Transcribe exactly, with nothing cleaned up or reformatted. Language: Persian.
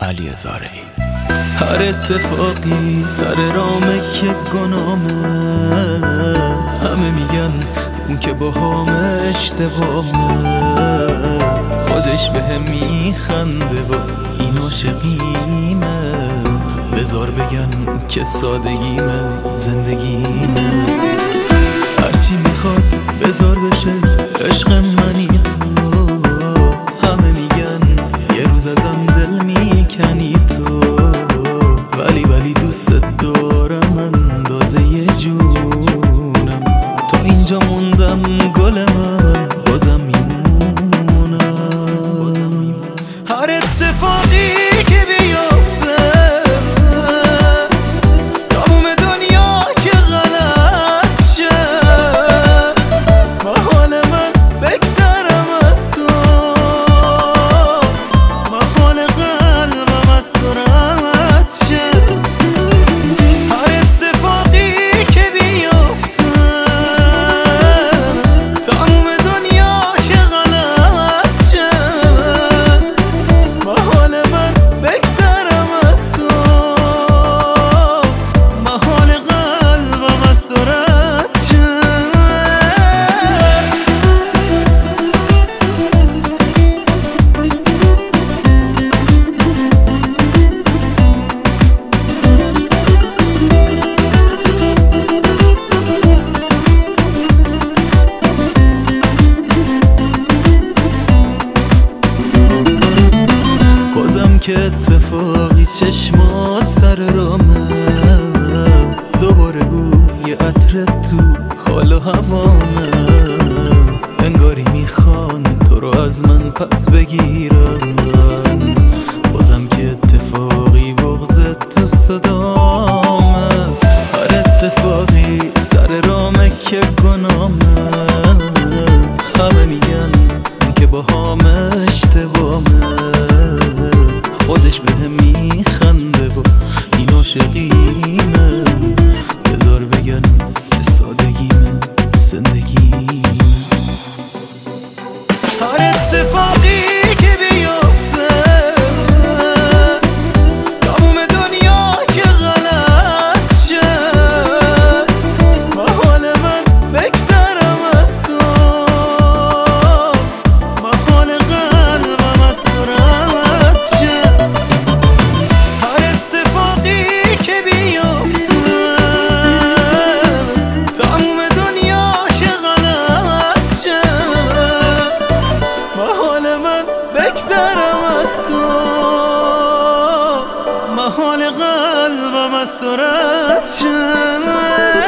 علی زارعی. هر اتفاقی سر رامه که گنامه، همه میگن اون که با همه اشتباهه، خودش به هم میخنده و این عاشقیمه، بذار بگن که سادگیمه زندگیمه. هرچی میخواد بذار بشه عشق منی تو، همه میگن یه روز ازم دل میکنی تو، ولی ولی دوست دارم اندازه یه جونم. تا اینجا موندم گل من بازم میمونم. هر اتفاقی که بیفته تموم دنیا که غلط شه، محال من بگذرم از تو، محال قلبم از تو رد شه. هر اتفاقی که بیفته تموم دنیا که غلط شه، محال من بگذرم از تو، محال قلبم از تو رد شه. بازم که اتفاقی چشمات سر رامه، دوباره بوی عطر تو حال و هوامه، انگاری میخوان تو رو از من پس بگیرن. بازم که اتفاقی بغضت تو صدامه، هر اتفاقی سر رامه که گنامه، همه میگن که با همه اشتباهه، خودش به هم میخنده و این عاشقیمه، بذار بگن سادگیمه زندگیمه. هر اتفاقی که بیفته تموم دنیا که غلط شه، محال من بگذرم از تو، محال قلبم از تو رد شه. هر اتفاقی که بیفته تموم دنیا که غلط شه، محال من بگذرم از تو، محال قلبم از تو رد شه.